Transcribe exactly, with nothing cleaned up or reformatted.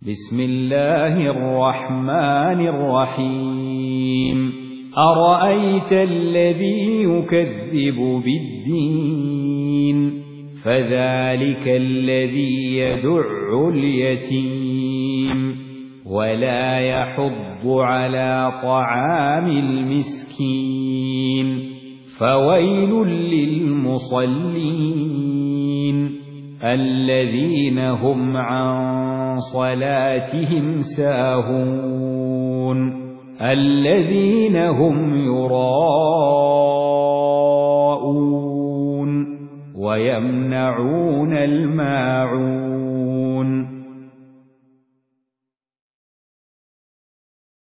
بسم الله الرحمن الرحيم أرأيت الذي يكذب بالدين فذلك الذي يدع اليتيم ولا يحض على طعام المسكين فويل للمصلين الذين هم عن صلاتهم ساهون الذين هم يراءون